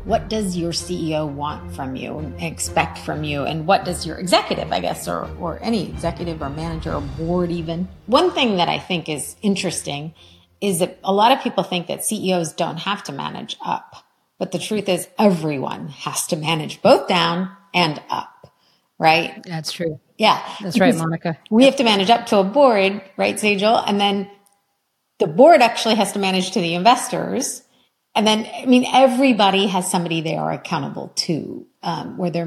what does your CEO want from you and expect from you? And what does your executive, I guess, or any executive or manager or board even? One thing that I think is interesting is that a lot of people think that CEOs don't have to manage up. But the truth is everyone has to manage both down and up, right? That's true. Yeah. That's right, Monica. We have to manage up to a board, right, Sejal? And then the board actually has to manage to the investors. And then, I mean, everybody has somebody they are accountable to, where they're